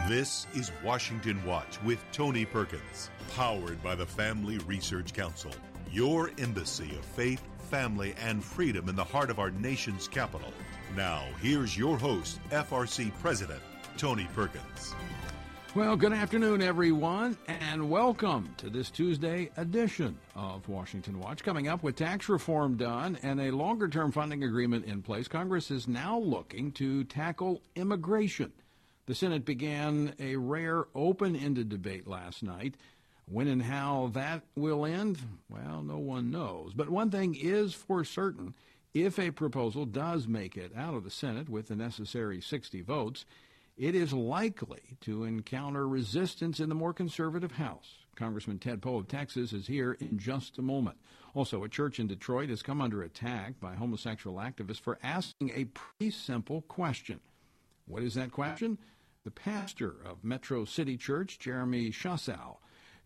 This is Washington Watch with Tony Perkins, powered by the Family Research Council, your embassy of faith, family, and freedom in the heart of our nation's capital. Now, here's your host, FRC President Tony Perkins. Well, good afternoon, everyone, and welcome to this Tuesday edition of Washington Watch. Coming up, with tax reform done and a longer-term funding agreement in place, Congress is now looking to tackle immigration. The Senate began a rare open-ended debate last night. When and how that will end, well, no one knows. But one thing is for certain: if a proposal does make it out of the Senate with the necessary 60 votes, it is likely to encounter resistance in the more conservative House. Congressman Ted Poe of Texas is here in just a moment. Also, a church in Detroit has come under attack by homosexual activists for asking a pretty simple question. What is that question? The pastor of Metro City Church, Jeremy Shasau,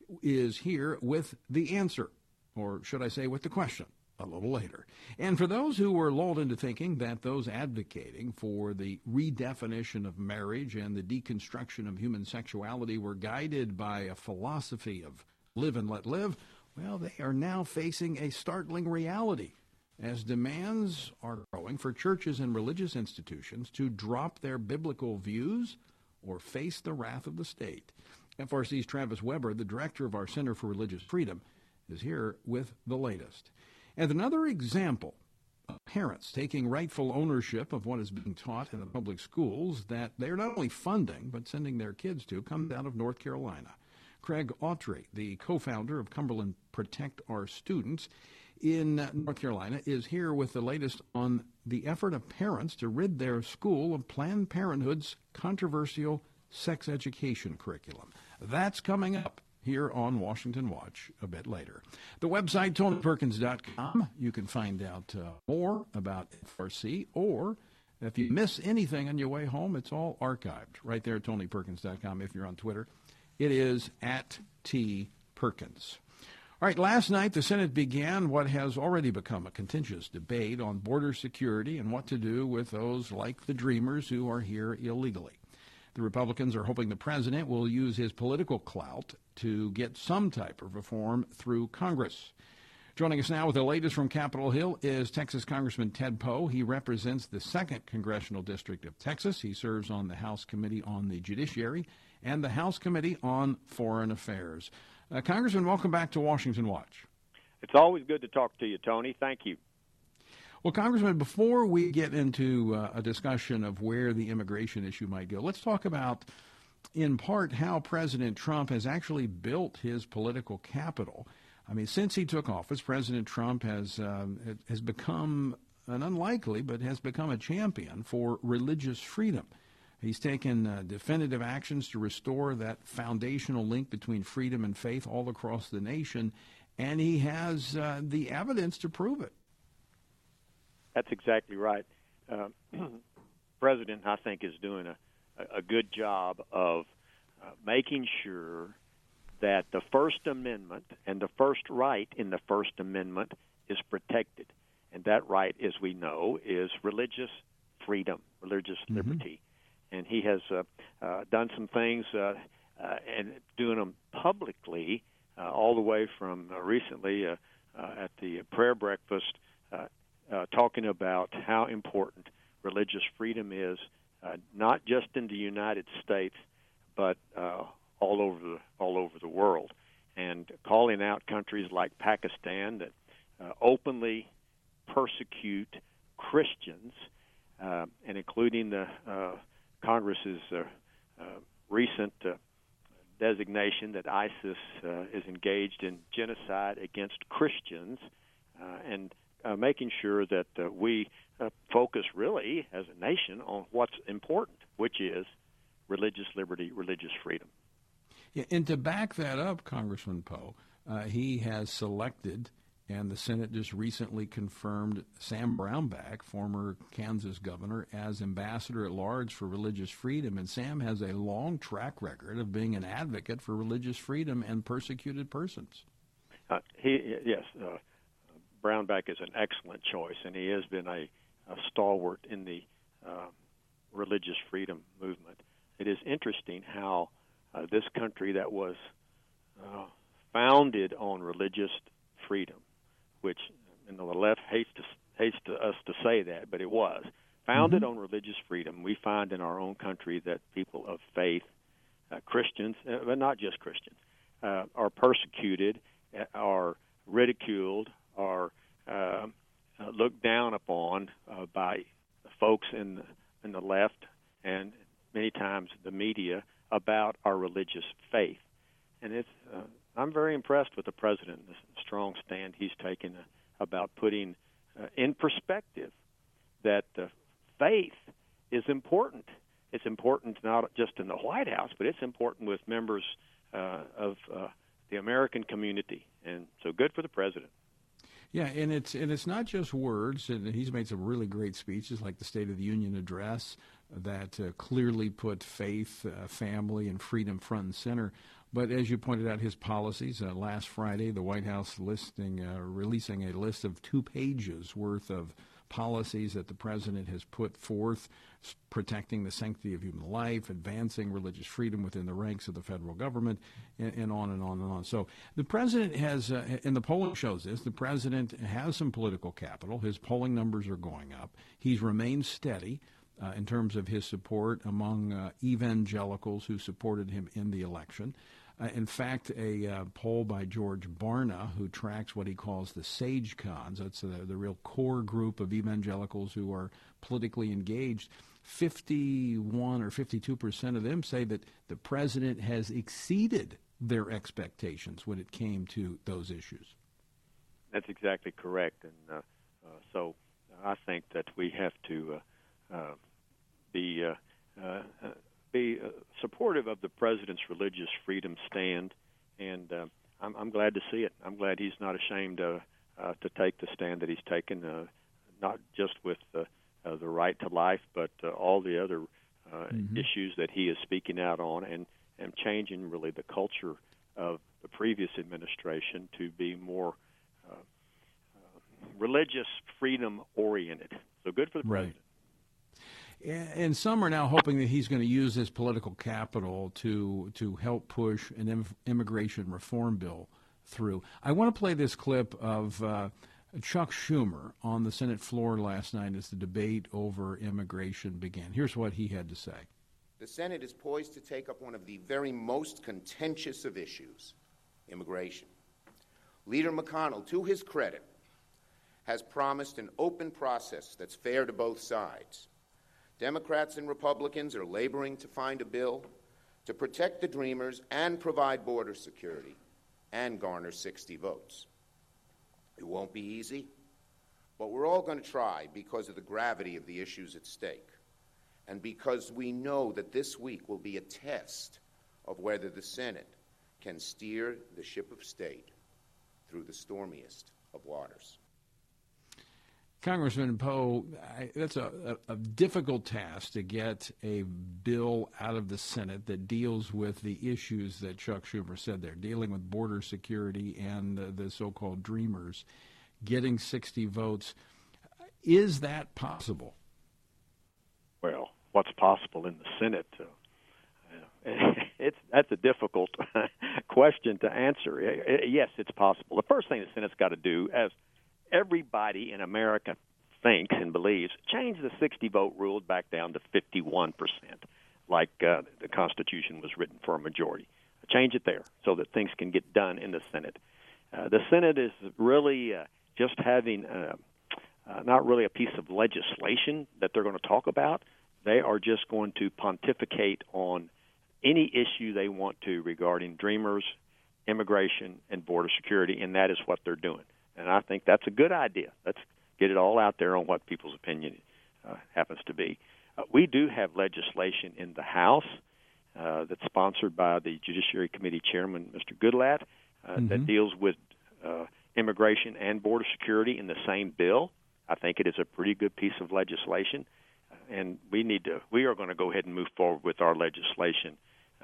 is here with the answer, or should I say with the question, a little later. And for those who were lulled into thinking that those advocating for the redefinition of marriage and the deconstruction of human sexuality were guided by a philosophy of live and let live, well, they are now facing a startling reality, as demands are growing for churches and religious institutions to drop their biblical views or face the wrath of the state. FRC's Travis Weber, the director of our Center for Religious Freedom, is here with the latest. And another example of parents taking rightful ownership of what is being taught in the public schools that they're not only funding but sending their kids to comes out of North Carolina. Craig Autry, the co-founder of Cumberland Protect Our Students in North Carolina, is here with the latest on the effort of parents to rid their school of Planned Parenthood's controversial sex education curriculum. That's coming up here on Washington Watch a bit later. The website, TonyPerkins.com. You can find out more about FRC, or if you miss anything on your way home, it's all archived right there at TonyPerkins.com. If you're on Twitter, it is at @TPerkins. All right, last night the Senate began what has already become a contentious debate on border security and what to do with those like the Dreamers who are here illegally. The Republicans are hoping the president will use his political clout to get some type of reform through Congress. Joining us now with the latest from Capitol Hill is Texas Congressman Ted Poe. He represents the 2nd Congressional District of Texas. He serves on the House Committee on the Judiciary and the House Committee on Foreign Affairs. Congressman, welcome back to Washington Watch. It's always good to talk to you, Tony. Thank you. Well, Congressman, before we get into a discussion of where the immigration issue might go, let's talk about, in part, how President Trump has actually built his political capital. I mean, since he took office, President Trump has become an unlikely, but has become a champion for religious freedom. He's taken definitive actions to restore that foundational link between freedom and faith all across the nation, and he has the evidence to prove it. That's exactly right. President, I think, is doing a good job of making sure that the First Amendment and the first right in the First Amendment is protected. And that right, as we know, is religious freedom, religious liberty. And he has done some things and doing them publicly, all the way from recently at the prayer breakfast, talking about how important religious freedom is, not just in the United States, but all over the world, and calling out countries like Pakistan that openly persecute Christians, and including the Congress's recent designation that ISIS is engaged in genocide against Christians, and making sure that we focus really as a nation on what's important, which is religious liberty, religious freedom. Yeah, and to back that up, Congressman Poe, he has selected, and the Senate just recently confirmed, Sam Brownback, former Kansas governor, as ambassador at large for religious freedom. And Sam has a long track record of being an advocate for religious freedom and persecuted persons. Brownback is an excellent choice, and he has been a stalwart in the religious freedom movement. it is interesting how this country that was founded on religious freedom, which the left hates us to say that, but it was founded on religious freedom. We find in our own country that people of faith, Christians, but not just Christians, are persecuted, are ridiculed, are looked down upon by folks in the left and many times the media about our religious faith. And I'm very impressed with the president, the strong stand he's taken about putting in perspective that faith is important. It's important not just in the White House, but it's important with members of the American community. And so good for the president. Yeah, and it's not just words, and he's made some really great speeches like the State of the Union address that clearly put faith, family, and freedom front and center. But as you pointed out, his policies, last Friday, the White House releasing a list of 2 pages worth of policies that the president has put forth, protecting the sanctity of human life, advancing religious freedom within the ranks of the federal government, and on and on and on. So the president has, and the polling shows this, the president has some political capital. His polling numbers are going up. He's remained steady in terms of his support among evangelicals who supported him in the election. In fact, a poll by George Barna, who tracks what he calls the sage cons, that's the real core group of evangelicals who are politically engaged, 51 or 52% of them say that the president has exceeded their expectations when it came to those issues. That's exactly correct. And so I think that we have to be supportive of the president's religious freedom stand, and I'm glad to see it. I'm glad he's not ashamed to take the stand that he's taken, not just with the right to life, but all the other issues that he is speaking out on, and changing really the culture of the previous administration to be more religious freedom oriented. So good for the president. And some are now hoping that he's going to use his political capital to help push an immigration reform bill through. I want to play this clip of Chuck Schumer on the Senate floor last night as the debate over immigration began. Here's what he had to say. The Senate is poised to take up one of the very most contentious of issues, immigration. Leader McConnell, to his credit, has promised an open process that's fair to both sides. Democrats and Republicans are laboring to find a bill to protect the Dreamers and provide border security and garner 60 votes. It won't be easy, but we're all going to try because of the gravity of the issues at stake and because we know that this week will be a test of whether the Senate can steer the ship of state through the stormiest of waters. Congressman Poe, that's a difficult task to get a bill out of the Senate that deals with the issues that Chuck Schumer said there, dealing with border security and the so-called Dreamers, getting 60 votes. Is that possible? Well, what's possible in the Senate? That's a difficult question to answer. Yes, it's possible. The first thing the Senate's got to do, as everybody in America thinks and believes, change the 60-vote rule back down to 51%, like the Constitution was written for a majority. Change it there so that things can get done in the Senate. The Senate is really just having not really a piece of legislation that they're going to talk about. They are just going to pontificate on any issue they want to regarding Dreamers, immigration, and border security, and that is what they're doing. And I think that's a good idea. Let's get it all out there on what people's opinion happens to be. We do have legislation in the House that's sponsored by the Judiciary Committee Chairman, Mr. Goodlatte, that deals with immigration and border security in the same bill. I think it is a pretty good piece of legislation, and we are going to go ahead and move forward with our legislation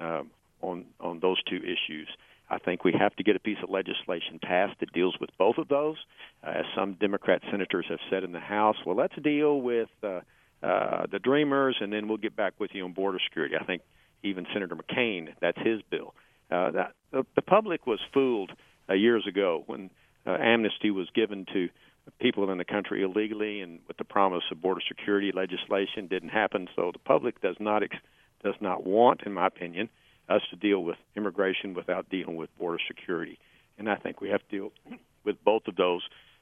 on those two issues. I think we have to get a piece of legislation passed that deals with both of those. As some Democrat senators have said in the House, well, let's deal with the Dreamers, and then we'll get back with you on border security. I think even Senator McCain, that's his bill. The public was fooled years ago when amnesty was given to people in the country illegally, and with the promise of border security legislation didn't happen. So the public does not want, in my opinion, us to deal with immigration without dealing with border security. And I think we have to deal with both of those.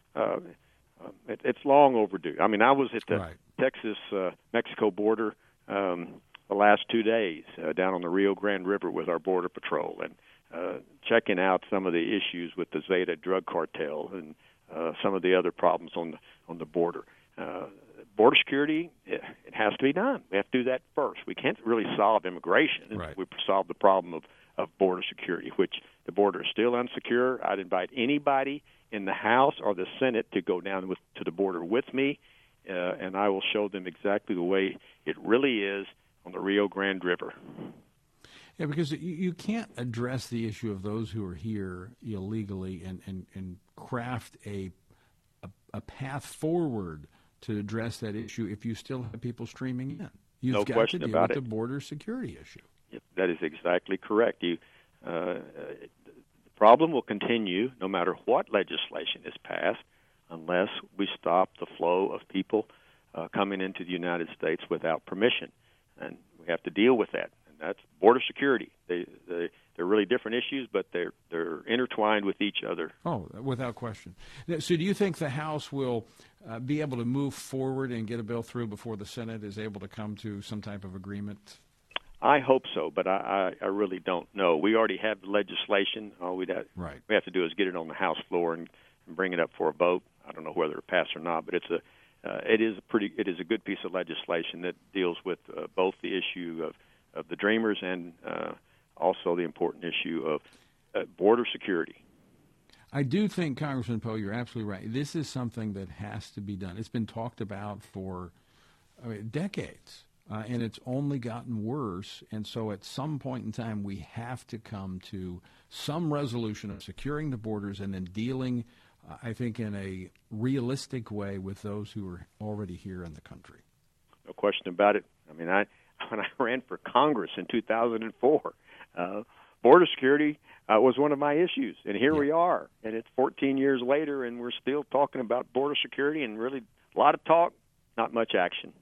It's long overdue. I mean, I was at the Texas-Mexico border the last 2 days down on the Rio Grande River with our Border Patrol and checking out some of the issues with the Zeta drug cartel and some of the other problems on the border. Border security, it has to be done. We have to do that first. We can't really solve immigration. Right. We solve the problem of border security, which the border is still unsecure. I'd invite anybody in the House or the Senate to go down to the border with me, and I will show them exactly the way it really is on the Rio Grande River. Yeah, because you can't address the issue of those who are here illegally and craft a path forward to address that issue if you still have people streaming in. You've got to deal with the border security issue. Yep, that is exactly correct. The problem will continue no matter what legislation is passed unless we stop the flow of people coming into the United States without permission. And we have to deal with that. And that's border security. They're really different issues, but they're intertwined with each other. Oh, without question. So do you think the House will be able to move forward and get a bill through before the Senate is able to come to some type of agreement? I hope so, but I really don't know. We already have the legislation. All we have to do is get it on the House floor and bring it up for a vote. I don't know whether it passed or not, but it is a good piece of legislation that deals with both the issue of the Dreamers and also the important issue of border security. I do think, Congressman Poe, you're absolutely right. This is something that has to be done. It's been talked about for decades. And it's only gotten worse. And so at some point in time, we have to come to some resolution of securing the borders and then dealing, I think, in a realistic way with those who are already here in the country. No question about it. I mean, when I ran for Congress in 2004, border security was one of my issues. And here we are. And it's 14 years later, and we're still talking about border security and really a lot of talk, not much action.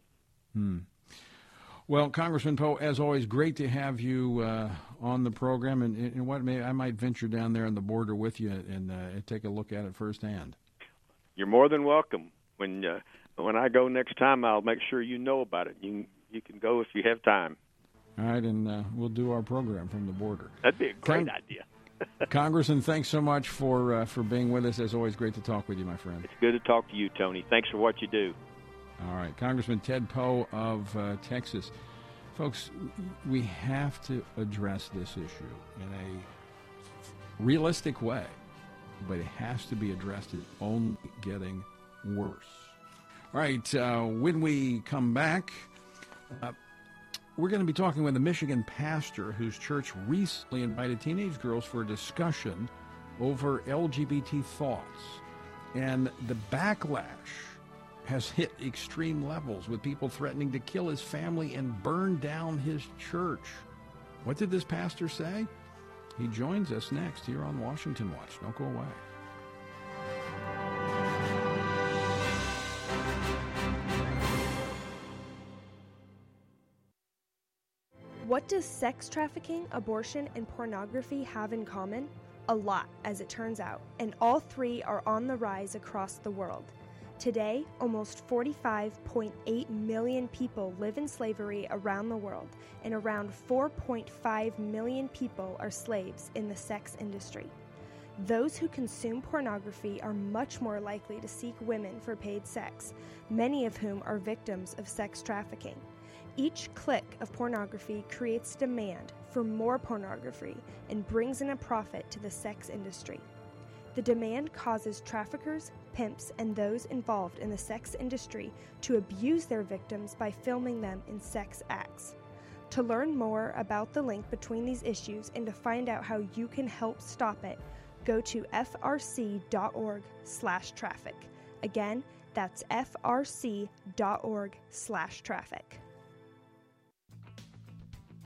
Well, Congressman Poe, as always, great to have you on the program. And I might venture down there on the border with you and take a look at it firsthand. You're more than welcome. When I go next time, I'll make sure you know about it. You can go if you have time. All right, and we'll do our program from the border. That'd be a great idea. Congressman, thanks so much for being with us. As always, great to talk with you, my friend. It's good to talk to you, Tony. Thanks for what you do. All right, Congressman Ted Poe of Texas. Folks, we have to address this issue in a realistic way, but it has to be addressed. It's only getting worse. All right, when we come back, we're going to be talking with a Michigan pastor whose church recently invited teenage girls for a discussion over LGBT thoughts. And the backlash has hit extreme levels, with people threatening to kill his family and burn down his church. What did this pastor say? He joins us next here on Washington Watch. Don't go away. What does sex trafficking, abortion, and pornography have in common? A lot, as it turns out, and all three are on the rise across the world. Today, almost 45.8 million people live in slavery around the world, and around 4.5 million people are slaves in the sex industry. Those who consume pornography are much more likely to seek women for paid sex, many of whom are victims of sex trafficking. Each click of pornography creates demand for more pornography and brings in a profit to the sex industry. The demand causes traffickers, pimps, and those involved in the sex industry to abuse their victims by filming them in sex acts. To learn more about the link between these issues and to find out how you can help stop it, go to frc.org/traffic. Again, that's frc.org/traffic.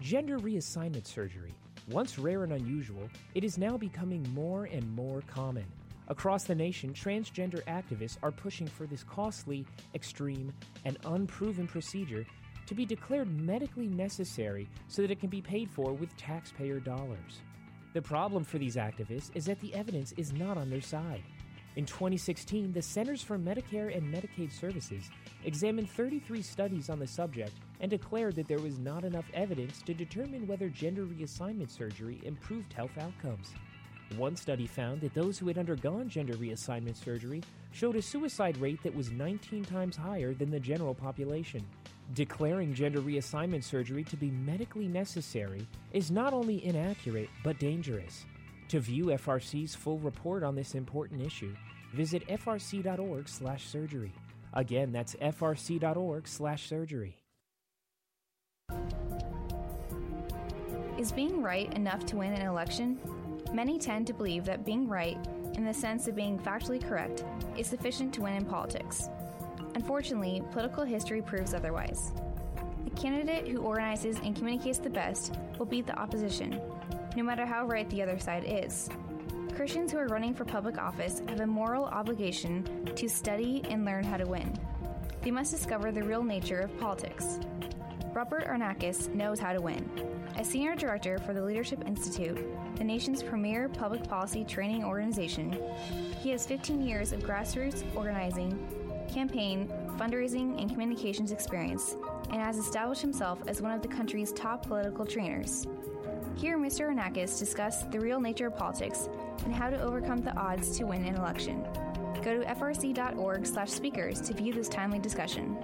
Gender reassignment surgery. Once rare and unusual, it is now becoming more and more common. Across the nation, transgender activists are pushing for this costly, extreme, and unproven procedure to be declared medically necessary so that it can be paid for with taxpayer dollars. The problem for these activists is that the evidence is not on their side. In 2016, the Centers for Medicare and Medicaid Services examined 33 studies on the subject and declared that there was not enough evidence to determine whether gender reassignment surgery improved health outcomes. One study found that those who had undergone gender reassignment surgery showed a suicide rate that was 19 times higher than the general population. Declaring gender reassignment surgery to be medically necessary is not only inaccurate, but dangerous. To view FRC's full report on this important issue, visit frc.org/surgery. Again, that's frc.org/surgery. Is being right enough to win an election? Many tend to believe that being right, in the sense of being factually correct, is sufficient to win in politics. Unfortunately, political history proves otherwise. The candidate who organizes and communicates the best will beat the opposition, no matter how right the other side is. Christians who are running for public office have a moral obligation to study and learn how to win. They must discover the real nature of politics. Robert Arnakis knows how to win. As Senior Director for the Leadership Institute, the nation's premier public policy training organization, he has 15 years of grassroots organizing, campaign, fundraising, and communications experience, and has established himself as one of the country's top political trainers. Hear Mr. Arnakis discuss the real nature of politics and how to overcome the odds to win an election. Go to frc.org/speakers to view this timely discussion.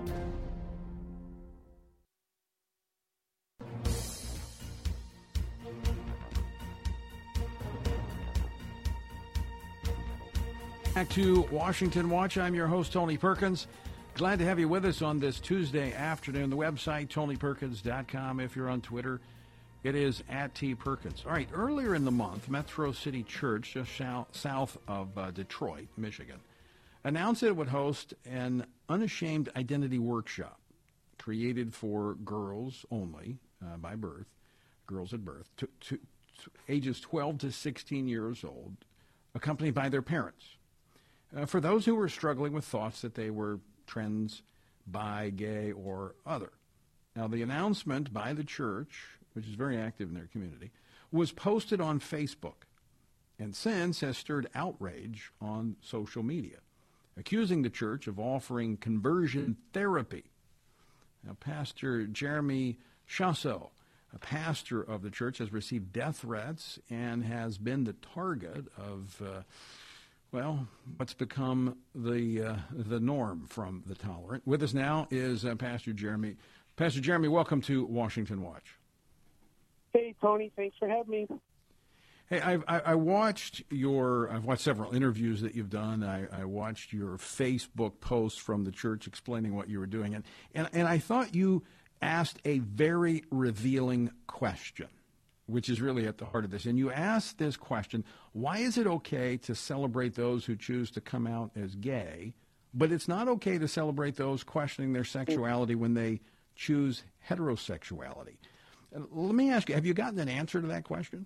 Back to Washington Watch. I'm your host, Tony Perkins. Glad to have you with us on this Tuesday afternoon. The website, TonyPerkins.com. If you're on Twitter, it is @TPerkins. All right, earlier in the month, Metro City Church, just south of Detroit, Michigan, announced it would host an unashamed identity workshop created for girls only by birth, girls at birth, to ages 12 to 16 years old, accompanied by their parents. For those who were struggling with thoughts that they were trans, bi, gay, or other. Now, the announcement by the church, which is very active in their community, was posted on Facebook and since has stirred outrage on social media, accusing the church of offering conversion therapy. Now, Pastor Jeremy Chassel, a pastor of the church, has received death threats and has been the target of what's become the norm from the tolerant. With us now is Pastor Jeremy. Pastor Jeremy, welcome to Washington Watch. Hey, Tony, thanks for having me. Hey, I've watched several interviews that you've done. I watched your Facebook posts from the church explaining what you were doing, and I thought you asked a very revealing question, which is really at the heart of this. And you asked this question: why is it okay to celebrate those who choose to come out as gay, but it's not okay to celebrate those questioning their sexuality when they choose heterosexuality? Let me ask you, have you gotten an answer to that question?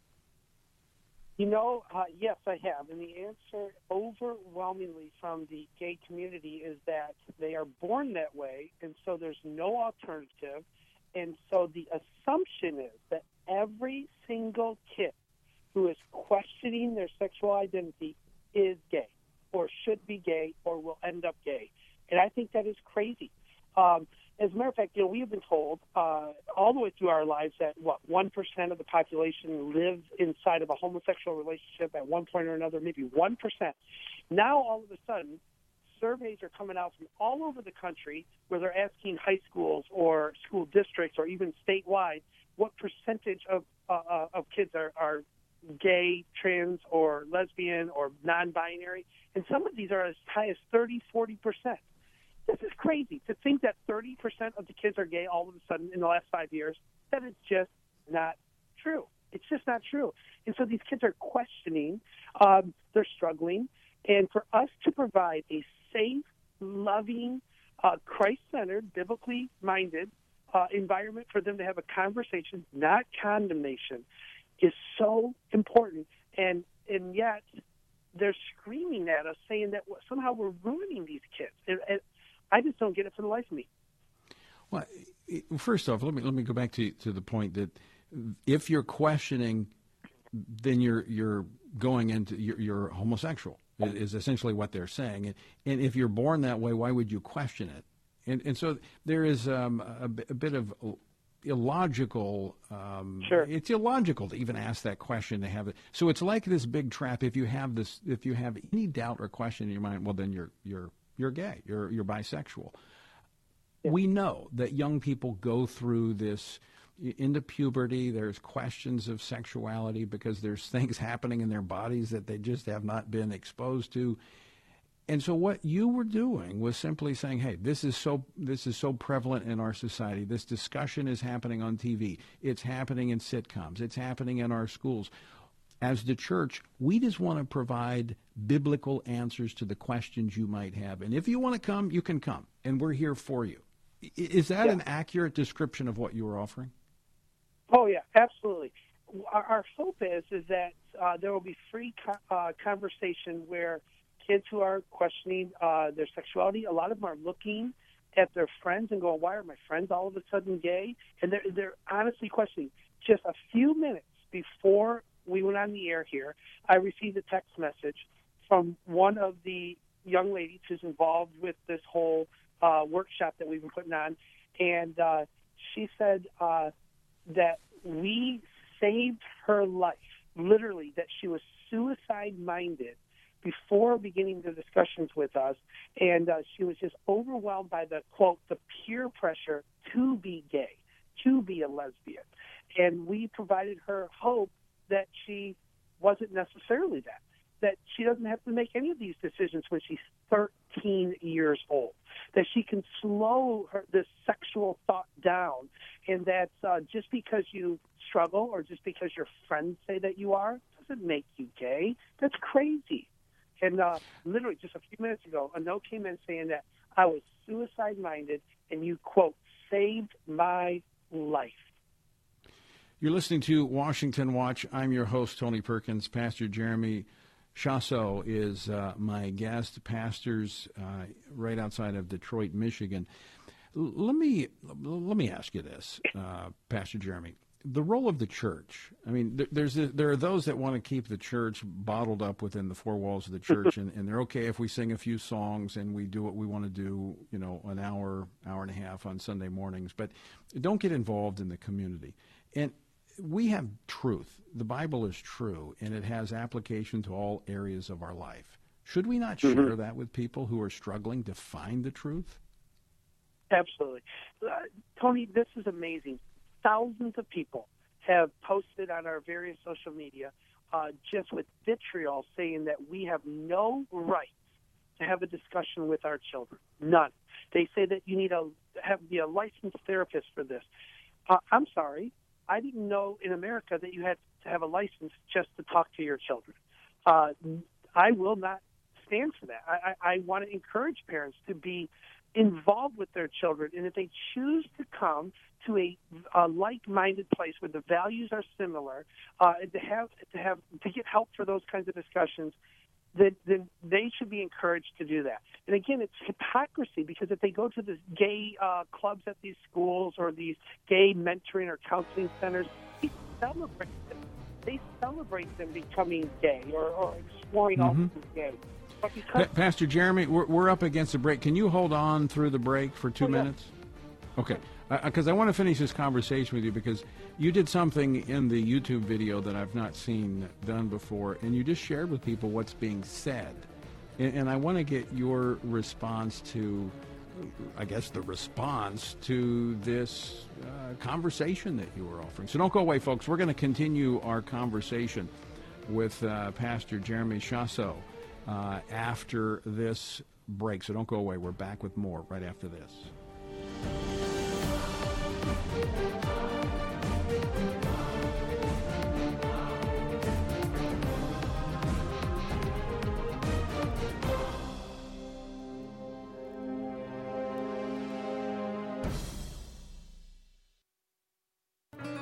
Yes, I have. And the answer overwhelmingly from the gay community is that they are born that way, and so there's no alternative. And so the assumption is that every single kid who is questioning their sexual identity is gay or should be gay or will end up gay. And I think that is crazy. As a matter of fact, we have been told all the way through our lives that, 1% of the population lives inside of a homosexual relationship at one point or another, maybe 1%. Now, all of a sudden, surveys are coming out from all over the country where they're asking high schools or school districts or even statewide what percentage of kids are gay, trans, or lesbian, or non-binary. And some of these are as high as 30, 40%. This is crazy to think that 30% of the kids are gay all of a sudden in the last 5 years. That is just not true. It's just not true. And so these kids are questioning, they're struggling. And for us to provide a safe, loving, Christ-centered, biblically minded environment for them to have a conversation, not condemnation, is so important. And yet they're screaming at us saying that somehow we're ruining these kids. And I just don't get it for the life of me. Well, first off, let me go back to the point that if you're questioning, then you're going into you're homosexual is essentially what they're saying. And if you're born that way, why would you question it? And so there is a bit of illogical. Sure. It's illogical to even ask that question, to have it. So it's like this big trap. If you have any doubt or question in your mind, well, then you're gay. You're bisexual. Yeah. We know that young people go through this into puberty. There's questions of sexuality because there's things happening in their bodies that they just have not been exposed to. And so what you were doing was simply saying, hey, this is so prevalent in our society. This discussion is happening on TV. It's happening in sitcoms. It's happening in our schools. As the church, we just want to provide biblical answers to the questions you might have. And if you want to come, you can come, and we're here for you. Is that an accurate description of what you were offering? Oh, yeah, absolutely. Our hope is that there will be free conversation where kids who are questioning their sexuality, a lot of them are looking at their friends and going, why are my friends all of a sudden gay? And they're honestly questioning. Just a few minutes before we went on the air here, I received a text message from one of the young ladies who's involved with this whole workshop that we've been putting on, and she said that we saved her life, literally, that she was suicide-minded before beginning the discussions with us, and she was just overwhelmed by the, quote, the peer pressure to be gay, to be a lesbian. And we provided her hope that she wasn't necessarily that she doesn't have to make any of these decisions when she's 13 years old, that she can slow this sexual thought down, and that just because you struggle or just because your friends say that you are doesn't make you gay. That's crazy. And literally just a few minutes ago, a note came in saying that I was suicide-minded, and you, quote, saved my life. You're listening to Washington Watch. I'm your host, Tony Perkins. Pastor Jeremy Chasseau is my guest. Pastors right outside of Detroit, Michigan. Let me ask you this, Pastor Jeremy. The role of the church. I mean, there are those that want to keep the church bottled up within the four walls of the church, and they're okay if we sing a few songs and we do what we want to do, an hour and a half on Sunday mornings, but don't get involved in the community. And we have truth. The Bible is true, and it has application to all areas of our life. Should we not share that with people who are struggling to find the truth? Absolutely. Tony, this is amazing. Thousands of people have posted on our various social media just with vitriol saying that we have no right to have a discussion with our children. None. They say that you need to be a licensed therapist for this. I'm sorry. I didn't know in America that you had to have a license just to talk to your children. I will not stand for that. I want to encourage parents to be involved with their children, and if they choose to come to a like-minded place where the values are similar, to get help for those kinds of discussions, then they should be encouraged to do that. And again, it's hypocrisy, because if they go to the gay clubs at these schools or these gay mentoring or counseling centers, they celebrate them becoming gay or exploring all things gay. Pastor Jeremy, we're up against the break. Can you hold on through the break for 2 minutes? Okay, because I want to finish this conversation with you, because you did something in the YouTube video that I've not seen done before, and you just shared with people what's being said. And I want to get your response to, I guess, the response to this conversation that you were offering. So don't go away, folks. We're going to continue our conversation with Pastor Jeremy Chasseau after this break. So don't go away. We're back with more right after this.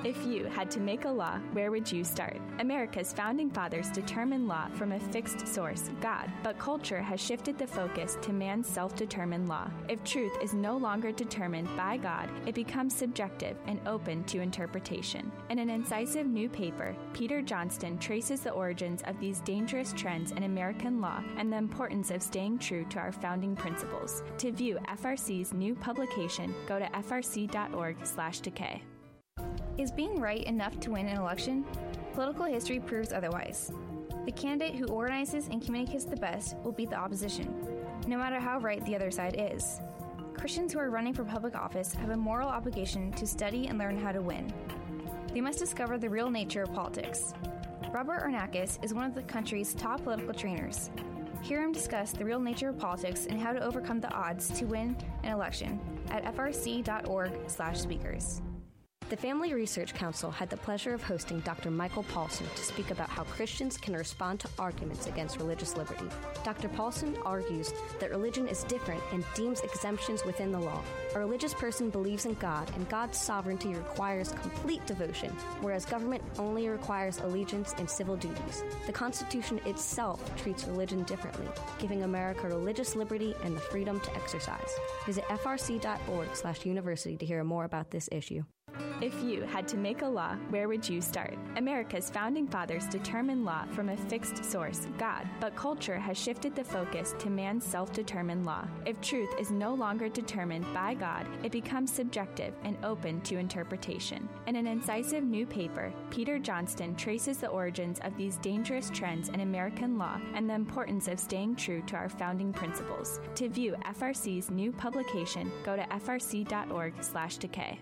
If you had to make a law, where would you start? America's founding fathers determined law from a fixed source, God, but culture has shifted the focus to man's self-determined law. If truth is no longer determined by God, it becomes subjective and open to interpretation. In an incisive new paper, Peter Johnston traces the origins of these dangerous trends in American law and the importance of staying true to our founding principles. To view FRC's new publication, go to frc.org/decay. Is being right enough to win an election? Political history proves otherwise. The candidate who organizes and communicates the best will beat the opposition, no matter how right the other side is. Christians who are running for public office have a moral obligation to study and learn how to win. They must discover the real nature of politics. Robert Ornakis is one of the country's top political trainers. Hear him discuss the real nature of politics and how to overcome the odds to win an election at frc.org/speakers. The Family Research Council had the pleasure of hosting Dr. Michael Paulson to speak about how Christians can respond to arguments against religious liberty. Dr. Paulson argues that religion is different and deems exemptions within the law. A religious person believes in God, and God's sovereignty requires complete devotion, whereas government only requires allegiance and civil duties. The Constitution itself treats religion differently, giving America religious liberty and the freedom to exercise. Visit frc.org/university to hear more about this issue. If you had to make a law, where would you start? America's founding fathers determined law from a fixed source, God, but culture has shifted the focus to man's self-determined law. If truth is no longer determined by God, it becomes subjective and open to interpretation. In an incisive new paper, Peter Johnston traces the origins of these dangerous trends in American law and the importance of staying true to our founding principles. To view FRC's new publication, go to frc.org/decay.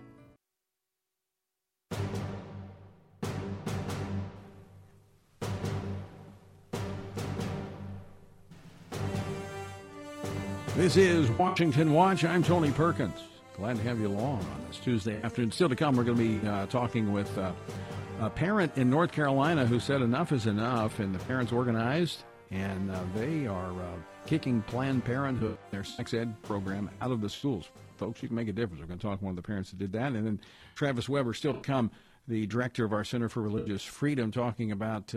This is Washington Watch. I'm Tony Perkins. Glad to have you along on this Tuesday afternoon. Still to come, we're going to be talking with a parent in North Carolina who said enough is enough, and the parents organized, and they are kicking Planned Parenthood, their sex ed program, out of the schools. Folks, you can make a difference. We're going to talk to one of the parents that did that. And then Travis Weber, still to come, the director of our Center for Religious Freedom, talking about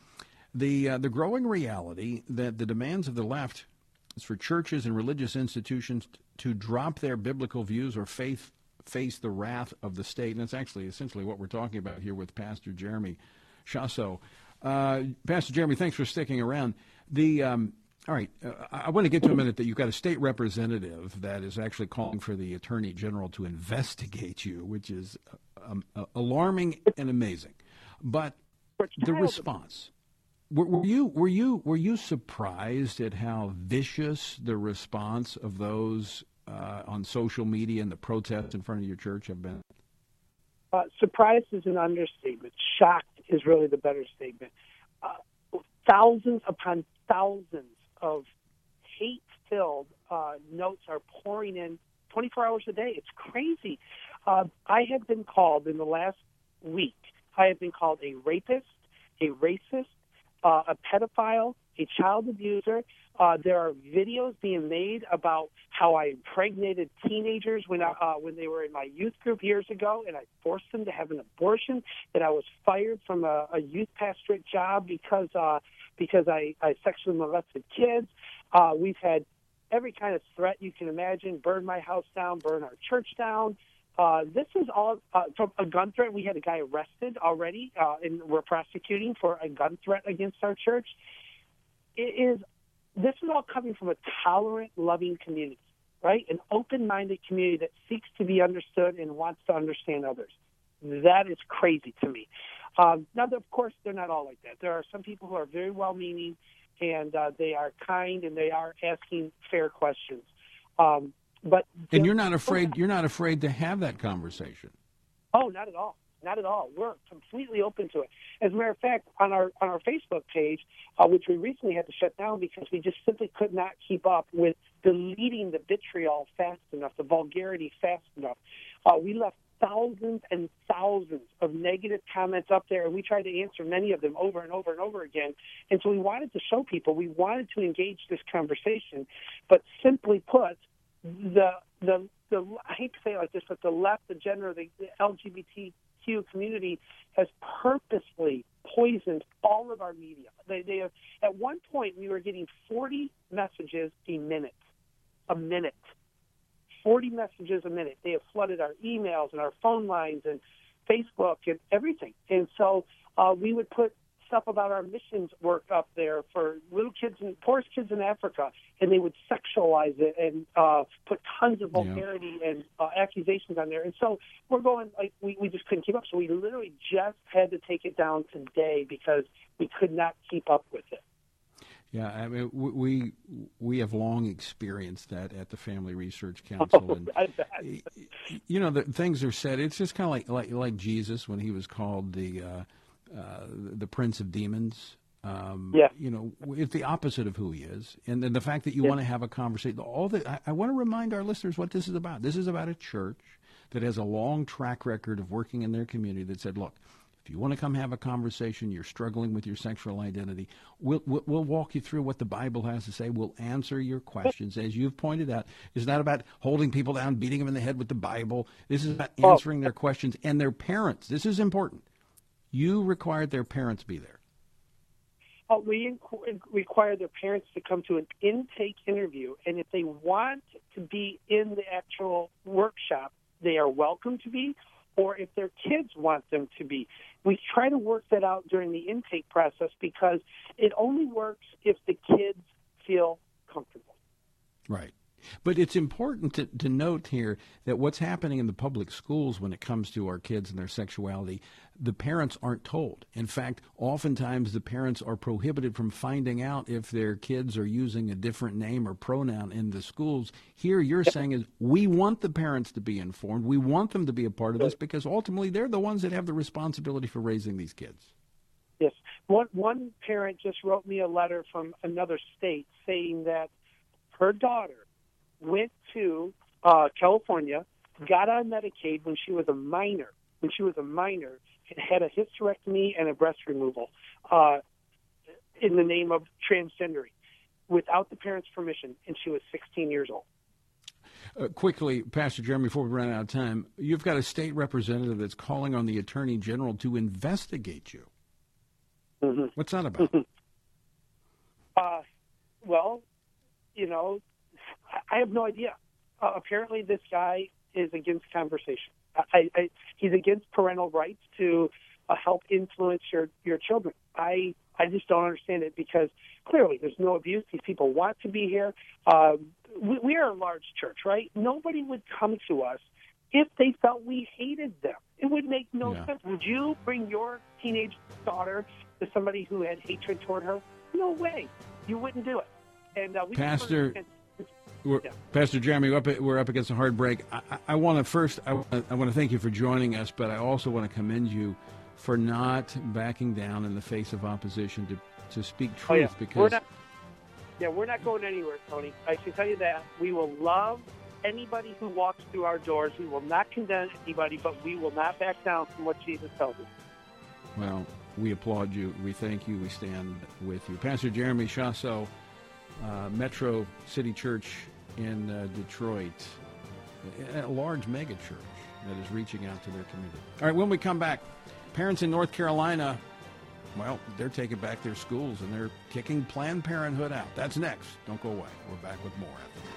the growing reality that the demands of the left is for churches and religious institutions to drop their biblical views or face the wrath of the state. And that's actually essentially what we're talking about here with Pastor Jeremy Chasseau. Pastor Jeremy, thanks for sticking around. All right, I want to get to a minute that you've got a state representative that is actually calling for the Attorney General to investigate you, which is alarming and amazing. But the response... Were you surprised at how vicious the response of those on social media and the protests in front of your church have been? Surprised is an understatement. Shocked is really the better statement. Thousands upon thousands of hate-filled notes are pouring in 24 hours a day. It's crazy. I have been called in the last week. I have been called a rapist, a racist, a pedophile, a child abuser. There are videos being made about how I impregnated teenagers when they were in my youth group years ago, and I forced them to have an abortion, that I was fired from a youth pastorate job because I sexually molested kids. We've had every kind of threat you can imagine: burn my house down, burn our church down. This is all from a gun threat. We had a guy arrested already, and we're prosecuting for a gun threat against our church. This is all coming from a tolerant, loving community, right? An open-minded community that seeks to be understood and wants to understand others. That is crazy to me. Now, of course, they're not all like that. There are some people who are very well-meaning, and they are kind, and they are asking fair questions. And you're not afraid. You're not afraid to have that conversation. Oh, not at all. Not at all. We're completely open to it. As a matter of fact, on our Facebook page, which we recently had to shut down because we just simply could not keep up with deleting the vitriol fast enough, the vulgarity fast enough. We left thousands and thousands of negative comments up there, and we tried to answer many of them over and over and over again. And so we wanted to show people, we wanted to engage this conversation, but simply put, the I hate to say it like this, but the left, the gender, the LGBT LGBTQ community has purposely poisoned all of our media. They have, at one point, we were getting 40 messages a minute. 40 messages a minute. They have flooded our emails and our phone lines and Facebook and everything. And so we would put stuff about our missions work up there for little kids and poorest kids in Africa, and they would sexualize it and put tons of vulgarity and accusations on there. And so we're going, like, we just couldn't keep up. So we literally just had to take it down today because we could not keep up with it. Yeah, I mean, we have long experienced that at the Family Research Council, and you know, the things are said. It's just kind of like Jesus when he was called the Prince of Demons. You know, it's the opposite of who he is, and then the fact that you want to have a conversation. All that I want to remind our listeners what this is about. This is about a church that has a long track record of working in their community that said, look, if you want to come have a conversation, you're struggling with your sexual identity, we'll walk you through what the Bible has to say. We'll answer your questions. As you've pointed out, it's not about holding people down, beating them in the head with the Bible. This is about answering their questions and their parents. This is important. You required their parents be there. We require their parents to come to an intake interview, and if they want to be in the actual workshop, they are welcome to be, or if their kids want them to be. We try to work that out during the intake process because it only works if the kids feel comfortable. Right. But it's important to note here that what's happening in the public schools when it comes to our kids and their sexuality, the parents aren't told. In fact, oftentimes the parents are prohibited from finding out if their kids are using a different name or pronoun in the schools. Here you're saying is we want the parents to be informed. We want them to be a part of this because ultimately they're the ones that have the responsibility for raising these kids. Yes. One parent just wrote me a letter from another state saying that her daughter went to California, got on Medicaid when she was a minor. And had a hysterectomy and a breast removal in the name of transgendering without the parents' permission, and she was 16 years old. Quickly, Pastor Jeremy, before we run out of time, you've got a state representative that's calling on the Attorney General to investigate you. Mm-hmm. What's that about? Well, you know, I have no idea. Apparently this guy is against conversation. He's against parental rights to help influence your children. I just don't understand it because clearly there's no abuse. These people want to be here. We are a large church, right? Nobody would come to us if they felt we hated them. It would make no sense. Would you bring your teenage daughter to somebody who had hatred toward her? No way. You wouldn't do it. And Pastor Jeremy, we're up against a hard break. I want to thank you for joining us, but I also want to commend you for not backing down in the face of opposition to speak truth. Because we're not going anywhere, Tony. I can tell you that. We will love anybody who walks through our doors. We will not condemn anybody, but we will not back down from what Jesus tells us. Well, we applaud you. We thank you. We stand with you. Pastor Jeremy Chasseau, Metro City Church in Detroit, a large mega church that is reaching out to their community. All right, when we come back, parents in North Carolina, well, they're taking back their schools and they're kicking Planned Parenthood out. That's next. Don't go away. We're back with more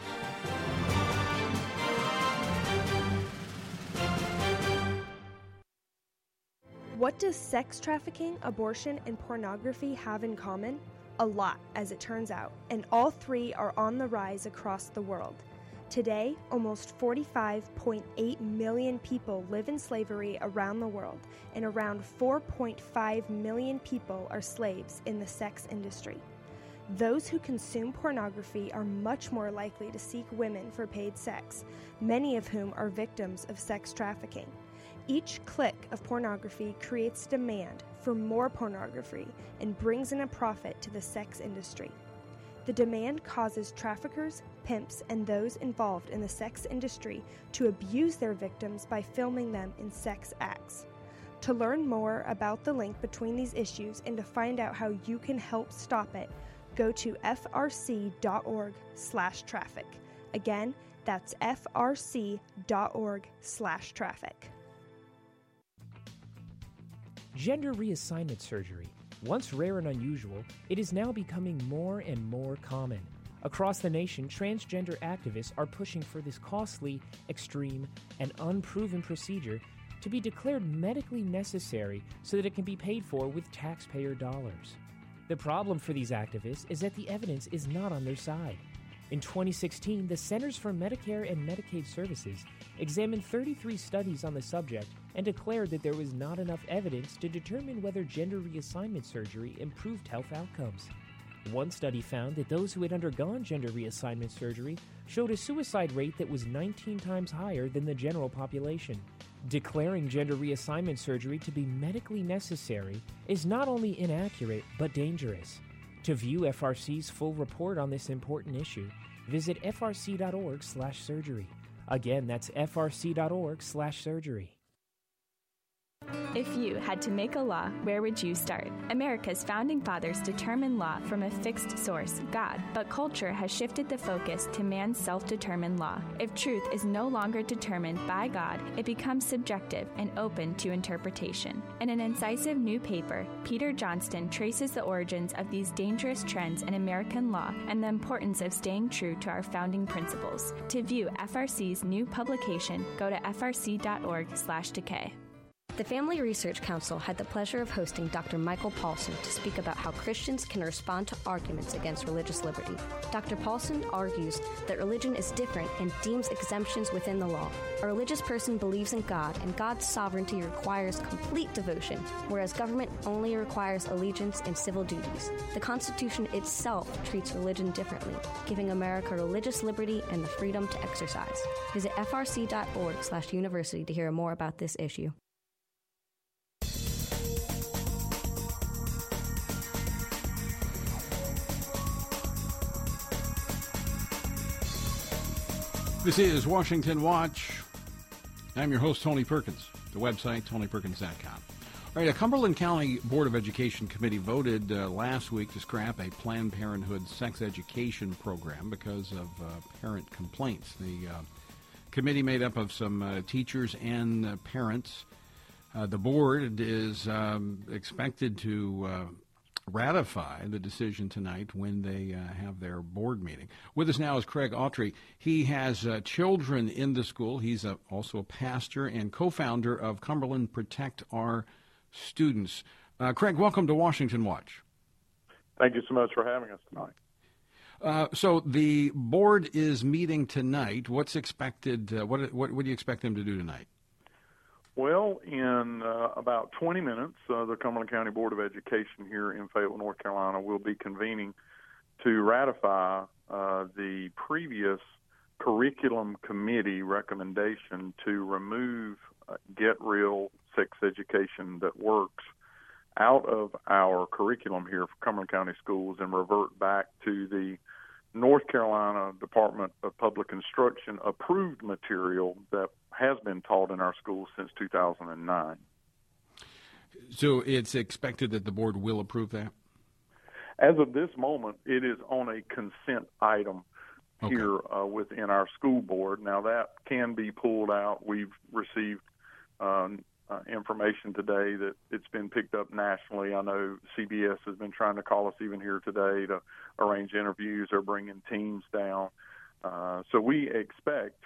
after this. What does sex trafficking, abortion, and pornography have in common? A lot, as it turns out, and all three are on the rise across the world. Today, almost 45.8 million people live in slavery around the world, and around 4.5 million people are slaves in the sex industry. Those who consume pornography are much more likely to seek women for paid sex, many of whom are victims of sex trafficking. Each click of pornography creates demand for more pornography and brings in a profit to the sex industry. The demand causes traffickers, pimps, and those involved in the sex industry to abuse their victims by filming them in sex acts. To learn more about the link between these issues and to find out how you can help stop it, go to frc.org/traffic. Again, that's frc.org/traffic. Gender reassignment surgery. Once rare and unusual, it is now becoming more and more common. Across the nation, transgender activists are pushing for this costly, extreme, and unproven procedure to be declared medically necessary so that it can be paid for with taxpayer dollars. The problem for these activists is that the evidence is not on their side. In 2016, the Centers for Medicare and Medicaid Services examined 33 studies on the subject and declared that there was not enough evidence to determine whether gender reassignment surgery improved health outcomes. One study found that those who had undergone gender reassignment surgery showed a suicide rate that was 19 times higher than the general population. Declaring gender reassignment surgery to be medically necessary is not only inaccurate, but dangerous. To view FRC's full report on this important issue, visit frc.org/surgery. Again, that's frc.org/surgery. If you had to make a law, where would you start? America's founding fathers determined law from a fixed source, God, but culture has shifted the focus to man's self-determined law. If truth is no longer determined by God, it becomes subjective and open to interpretation. In an incisive new paper, Peter Johnston traces the origins of these dangerous trends in American law and the importance of staying true to our founding principles. To view FRC's new publication, go to frc.org/decay. The Family Research Council had the pleasure of hosting Dr. Michael Paulson to speak about how Christians can respond to arguments against religious liberty. Dr. Paulson argues that religion is different and deems exemptions within the law. A religious person believes in God, and God's sovereignty requires complete devotion, whereas government only requires allegiance and civil duties. The Constitution itself treats religion differently, giving America religious liberty and the freedom to exercise. Visit frc.org/university to hear more about this issue. This is Washington Watch. I'm your host, Tony Perkins. The website, TonyPerkins.com. All right, a Cumberland County Board of Education committee voted last week to scrap a Planned Parenthood sex education program because of parent complaints. The committee made up of some teachers and parents. The board is expected to ratify the decision tonight when they have their board meeting. With us now is Craig Autry. He has children in the school. He's also a pastor and co-founder of Cumberland Protect Our Students. Craig, welcome to Washington Watch. Thank you so much for having us tonight. So the board is meeting tonight. What's expected? What do you expect them to do tonight? Well, in about 20 minutes, the Cumberland County Board of Education here in Fayetteville, North Carolina, will be convening to ratify the previous curriculum committee recommendation to remove Get Real Sex Education That Works out of our curriculum here for Cumberland County schools and revert back to the North Carolina Department of Public Instruction approved material that has been taught in our schools since 2009. So it's expected that the board will approve that? As of this moment, it is on a consent item here within our school board. Now, that can be pulled out. We've received information today that it's been picked up nationally. I know CBS has been trying to call us even here today to arrange interviews or bringing teams down. So we expect,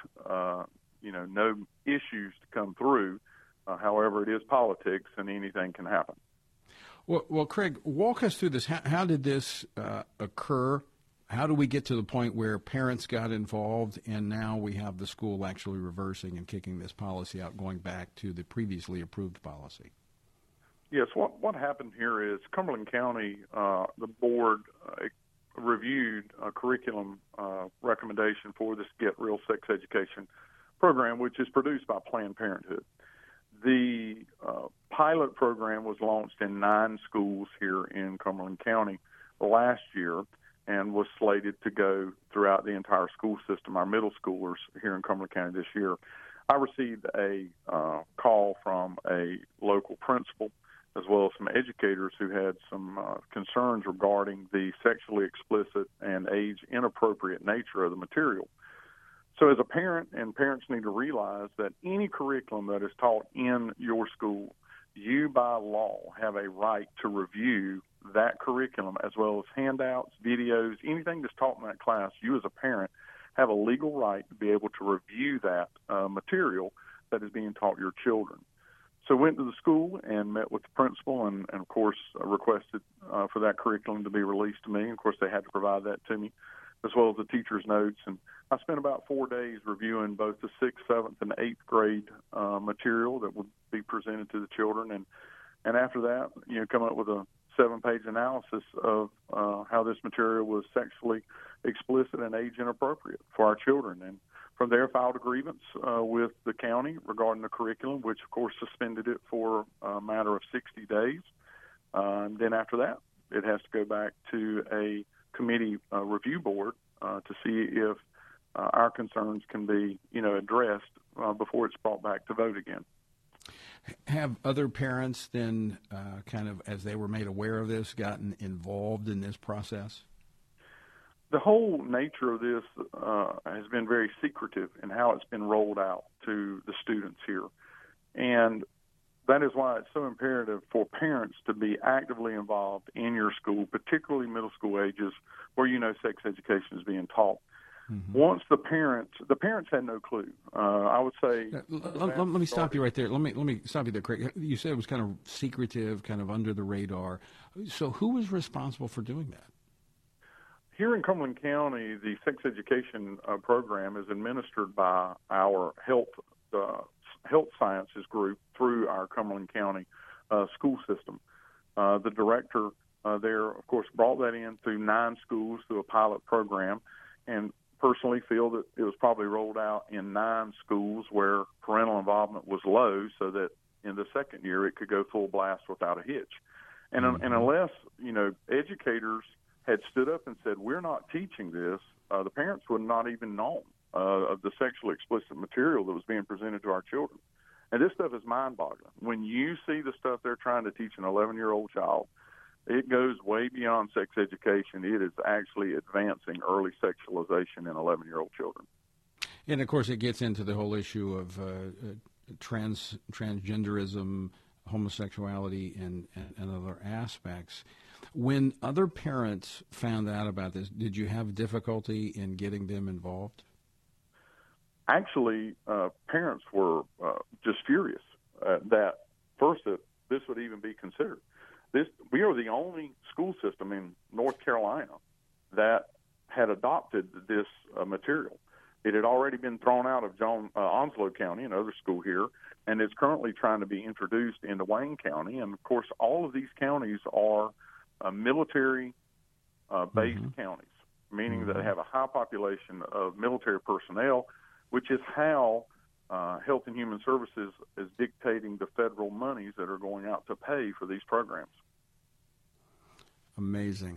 no issues to come through. However, it is politics and anything can happen. Well, Craig, walk us through this. How did this occur? How do we get to the point where parents got involved and now we have the school actually reversing and kicking this policy out, going back to the previously approved policy? Yes, what happened here is Cumberland County, the board reviewed a curriculum recommendation for this Get Real Sex Education program, which is produced by Planned Parenthood. The pilot program was launched in 9 schools here in Cumberland County last year and was slated to go throughout the entire school system, our middle schoolers here in Cumberland County this year. I received a call from a local principal as well as some educators who had some concerns regarding the sexually explicit and age-inappropriate nature of the material. So as a parent, and parents need to realize that any curriculum that is taught in your school you by law have a right to review that curriculum as well as handouts, videos, anything that's taught in that class. You as a parent have a legal right to be able to review that material that is being taught your children. So went to the school and met with the principal and of course, requested for that curriculum to be released to me. And, of course, they had to provide that to me, as well as the teacher's notes. And I spent about 4 days reviewing both the 6th, 7th, and 8th grade material that would be presented to the children. And after that, come up with a 7-page analysis of how this material was sexually explicit and age inappropriate for our children. And from there, filed a grievance with the county regarding the curriculum, which, of course, suspended it for a matter of 60 days. And then after that, it has to go back to a committee review board to see if our concerns can be, addressed before it's brought back to vote again. Have other parents then, kind of as they were made aware of this, gotten involved in this process? The whole nature of this has been very secretive in how it's been rolled out to the students here. And that is why it's so imperative for parents to be actively involved in your school, particularly middle school ages where sex education is being taught. Mm-hmm. Once the parents had no clue. I would say. Let me stop you right there. Let me stop you there, Craig. You said it was kind of secretive, kind of under the radar. So who was responsible for doing that? Here in Cumberland County, the sex education program is administered by our health sciences group through our Cumberland County school system. The director there, of course, brought that in through 9 schools through a pilot program, and personally feel that it was probably rolled out in 9 schools where parental involvement was low, so that in the second year it could go full blast without a hitch. And, and unless educators had stood up and said, we're not teaching this, the parents would not even know of the sexually explicit material that was being presented to our children. And this stuff is mind-boggling. When you see the stuff they're trying to teach an 11-year-old child, it goes way beyond sex education. It is actually advancing early sexualization in 11-year-old children. And, of course, it gets into the whole issue of transgenderism, homosexuality, and other aspects. When other parents found out about this, did you have difficulty in getting them involved? Actually, parents were just furious that, first, that this would even be considered. We are the only school system in North Carolina that had adopted this material. It had already been thrown out of Onslow County, another school here, and it's currently trying to be introduced into Wayne County. And, of course, all of these counties are military-based counties, meaning that they have a high population of military personnel, which is how Health and Human Services is dictating the federal monies that are going out to pay for these programs. Amazing.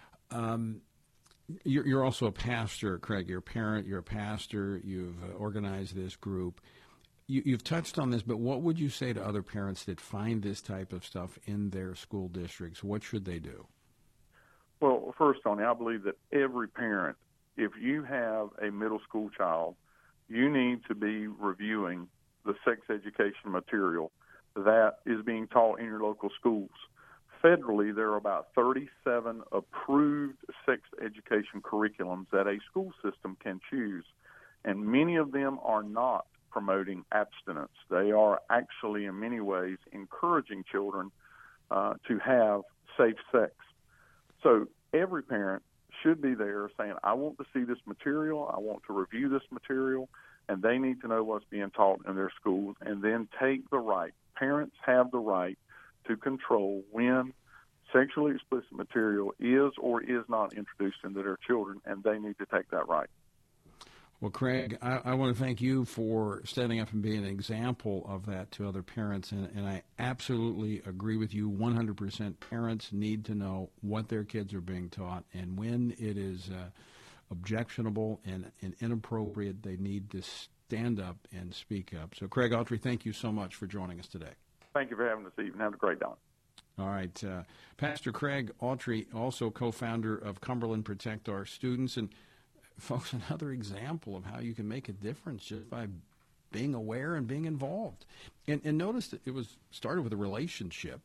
You're also a pastor, Craig. You're a parent. You're a pastor. You've organized this group. You've touched on this, but what would you say to other parents that find this type of stuff in their school districts? What should they do? Well, first, Tony, I believe that every parent, if you have a middle school child, you need to be reviewing the sex education material that is being taught in your local schools. Federally, there are about 37 approved sex education curriculums that a school system can choose, and many of them are not promoting abstinence. They are actually, in many ways, encouraging children to have safe sex. So every parent should be there saying, I want to see this material, I want to review this material, and they need to know what's being taught in their schools, and then take the right. Parents have the right to control when sexually explicit material is or is not introduced into their children, and they need to take that right. Well, Craig, I want to thank you for standing up and being an example of that to other parents, and I absolutely agree with you 100%. Parents need to know what their kids are being taught, and when it is objectionable and inappropriate, they need to stand up and speak up. So, Craig Autry, thank you so much for joining us today. Thank you for having us, Stephen. Have a great day. All right. Pastor Craig Autry, also co-founder of Cumberland Protect Our Students. And, folks, another example of how you can make a difference just by being aware and being involved. And notice that it was started with a relationship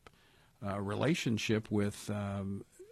with a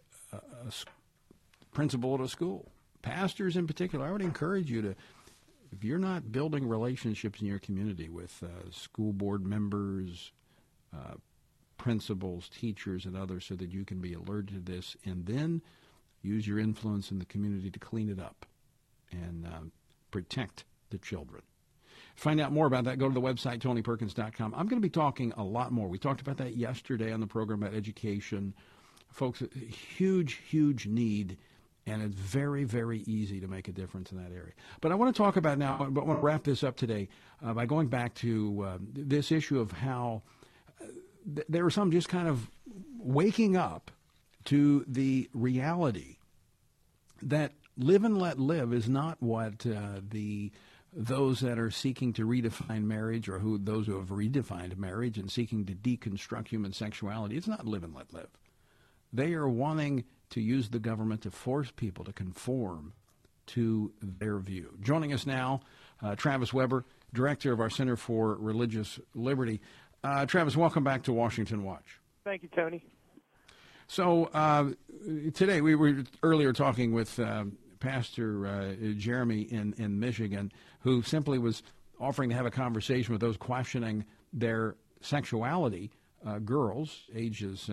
principal at a school. Pastors in particular, I would encourage you to, if you're not building relationships in your community with school board members, principals, teachers, and others so that you can be alerted to this, and then use your influence in the community to clean it up and protect the children. Find out more about that, go to the website, TonyPerkins.com. I'm going to be talking a lot more. We talked about that yesterday on the program about education. Folks, huge, huge need, and it's very, very easy to make a difference in that area. But I want to talk about now, I want to wrap this up today by going back to this issue of how there are some just kind of waking up to the reality that live and let live is not what those that are seeking to redefine marriage, or those who have redefined marriage and seeking to deconstruct human sexuality, it's not live and let live. They are wanting to use the government to force people to conform to their view. Joining us now, Travis Weber, director of our Center for Religious Liberty. Travis, welcome back to Washington Watch. Thank you, Tony. So today we were earlier talking with Pastor Jeremy in Michigan, who simply was offering to have a conversation with those questioning their sexuality, girls ages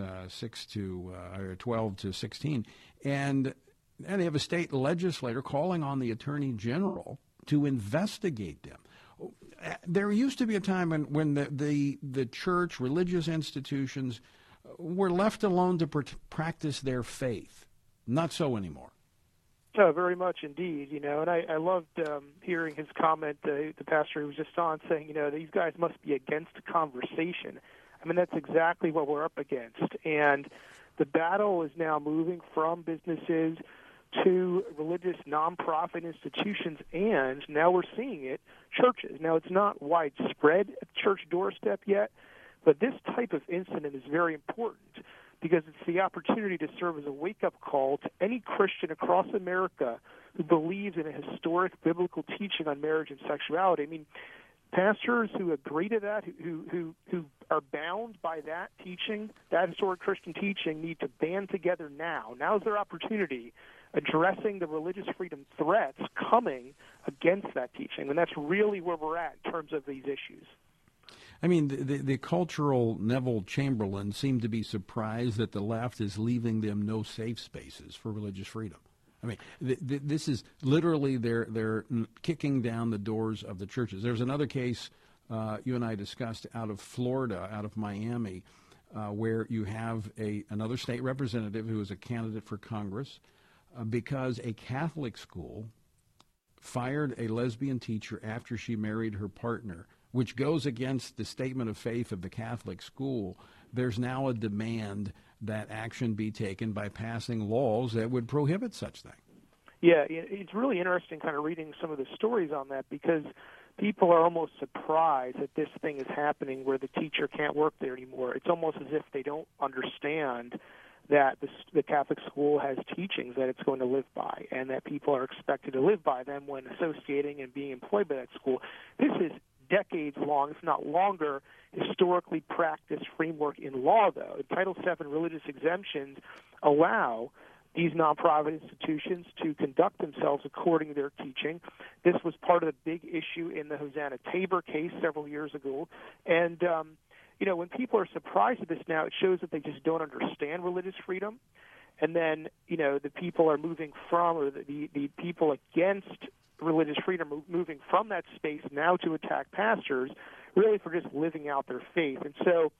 12 to 16, and they have a state legislator calling on the Attorney General to investigate them. There used to be a time when the church, religious institutions, were left alone to practice their faith. Not so anymore. Oh, very much indeed, and I loved hearing his comment, the pastor who was just on, saying, these guys must be against conversation. I mean, that's exactly what we're up against. And the battle is now moving from businesses to religious nonprofit institutions, and now we're seeing it, churches. Now, it's not widespread at the church doorstep yet, but this type of incident is very important because it's the opportunity to serve as a wake-up call to any Christian across America who believes in a historic biblical teaching on marriage and sexuality. I mean, pastors who agree to that, who are bound by that teaching, that historic Christian teaching, need to band together now. Now's their opportunity, addressing the religious freedom threats coming against that teaching. And that's really where we're at in terms of these issues. I mean, the cultural Neville Chamberlain seemed to be surprised that the left is leaving them no safe spaces for religious freedom. I mean, this is literally they're kicking down the doors of the churches. There's another case you and I discussed out of Florida, out of Miami, where you have another state representative who is a candidate for Congress because a Catholic school fired a lesbian teacher after she married her partner, which goes against the statement of faith of the Catholic school. There's now a demand that action be taken by passing laws that would prohibit such thing. Yeah, it's really interesting kind of reading some of the stories on that because people are almost surprised that this thing is happening where the teacher can't work there anymore. It's almost as if they don't understand that the Catholic school has teachings that it's going to live by and that people are expected to live by them when associating and being employed by that school. This is decades long, if not longer, historically practiced framework in law, though. Title VII religious exemptions allow these nonprofit institutions to conduct themselves according to their teaching. This was part of the big issue in the Hosanna Tabor case several years ago. And, when people are surprised at this now, it shows that they just don't understand religious freedom. And then, the people are moving from, or the people against religious freedom moving from that space now to attack pastors, really for just living out their faith. And so,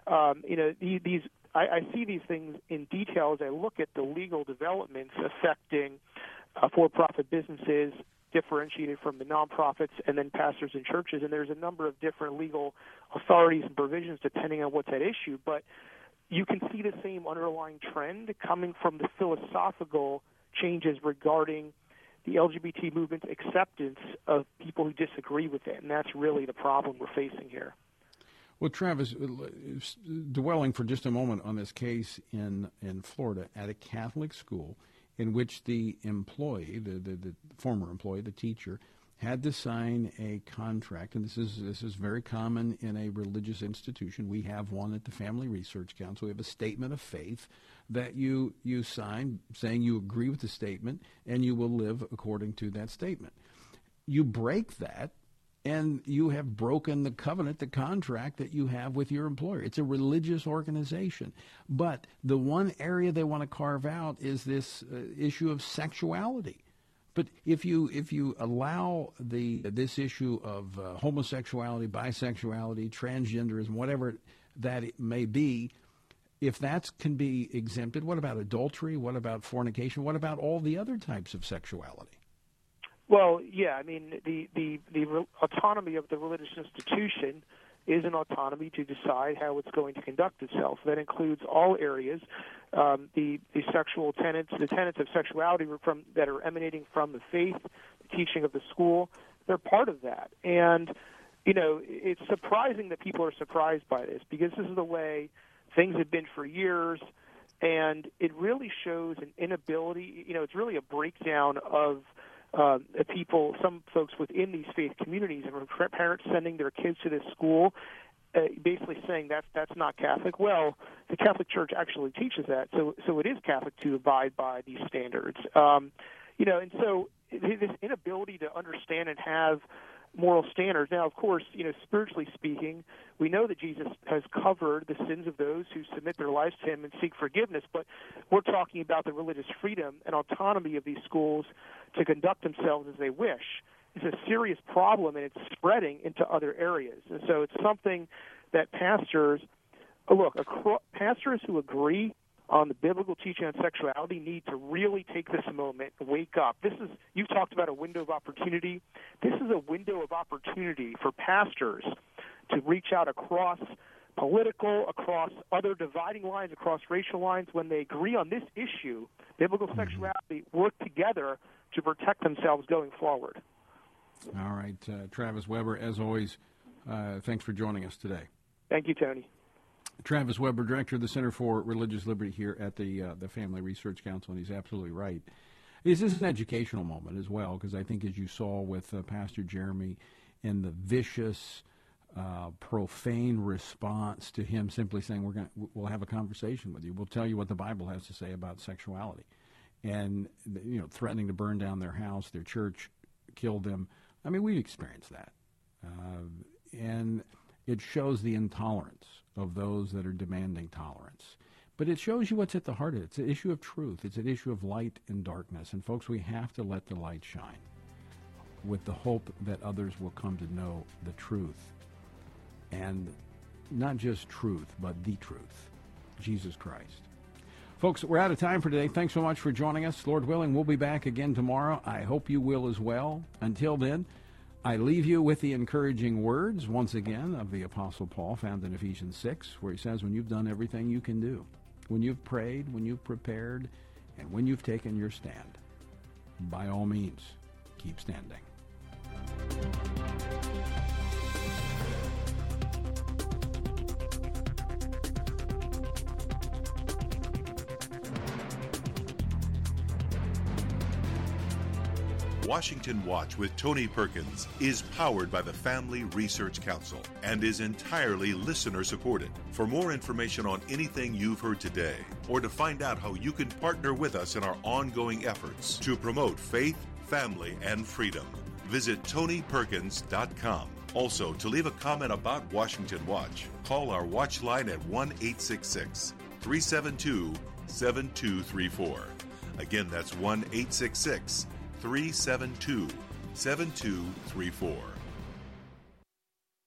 I see these things in detail as I look at the legal developments affecting for-profit businesses differentiated from the nonprofits and then pastors and churches. And there's a number of different legal authorities and provisions depending on what's at issue. But you can see the same underlying trend coming from the philosophical changes regarding the LGBT movement's acceptance of people who disagree with it. And that's really the problem we're facing here. Well, Travis, dwelling for just a moment on this case in Florida at a Catholic school in which the employee, the former employee, the teacher, had to sign a contract, and this is very common in a religious institution. We have one at the Family Research Council. We have a statement of faith that you sign saying you agree with the statement and you will live according to that statement. You break that, and you have broken the covenant, the contract that you have with your employer. It's a religious organization. But the one area they want to carve out is this issue of sexuality. But if you allow this issue of homosexuality, bisexuality, transgenderism, whatever that it may be, if that can be exempted, what about adultery? What about fornication? What about all the other types of sexuality? Well, yeah, I mean, the autonomy of the religious institution is an autonomy to decide how it's going to conduct itself. That includes all areas. The sexual tenets, the tenets of sexuality that are emanating from the faith, the teaching of the school, they're part of that. And, you know, it's surprising that people are surprised by this, because this is the way things have been for years, and it really shows an inability, you know, it's really a breakdown of people, some folks within these faith communities, and parents sending their kids to this school, basically saying that's not Catholic. Well, the Catholic Church actually teaches that, so it is Catholic to abide by these standards. You know, and so this inability to understand and have moral standards. Now, of course, you know, spiritually speaking, we know that Jesus has covered the sins of those who submit their lives to him and seek forgiveness, but we're talking about the religious freedom and autonomy of these schools to conduct themselves as they wish. It's a serious problem, and it's spreading into other areas. And so it's something that pastors who agree on the biblical teaching on sexuality need to really take this moment and wake up. You've talked about a window of opportunity. This is a window of opportunity for pastors to reach out across political, across other dividing lines, across racial lines. When they agree on this issue, biblical sexuality, work together to protect themselves going forward. All right, Travis Weber, as always, thanks for joining us today. Thank you, Tony. Travis Weber, Director of the Center for Religious Liberty here at the Family Research Council, and he's absolutely right. This is an educational moment as well, because I think, as you saw with Pastor Jeremy and the vicious, profane response to him simply saying, we'll have a conversation with you. We'll tell you what the Bible has to say about sexuality. And, you know, threatening to burn down their house, their church, kill them. I mean, we've experienced that. And it shows the intolerance of those that are demanding tolerance. But it shows you what's at the heart of it. It's an issue of truth. It's an issue of light and darkness. And, folks, we have to let the light shine with the hope that others will come to know the truth. And not just truth, but the truth, Jesus Christ. Folks, we're out of time for today. Thanks so much for joining us. Lord willing, we'll be back again tomorrow. I hope you will as well. Until then, I leave you with the encouraging words, once again, of the Apostle Paul, found in Ephesians 6, where he says, when you've done everything you can do, when you've prayed, when you've prepared, and when you've taken your stand, by all means, keep standing. Washington Watch with Tony Perkins is powered by the Family Research Council and is entirely listener-supported. For more information on anything you've heard today, or to find out how you can partner with us in our ongoing efforts to promote faith, family, and freedom, visit TonyPerkins.com. Also, to leave a comment about Washington Watch, call our watch line at 1-866-372-7234. Again, that's 1-866-372-7234.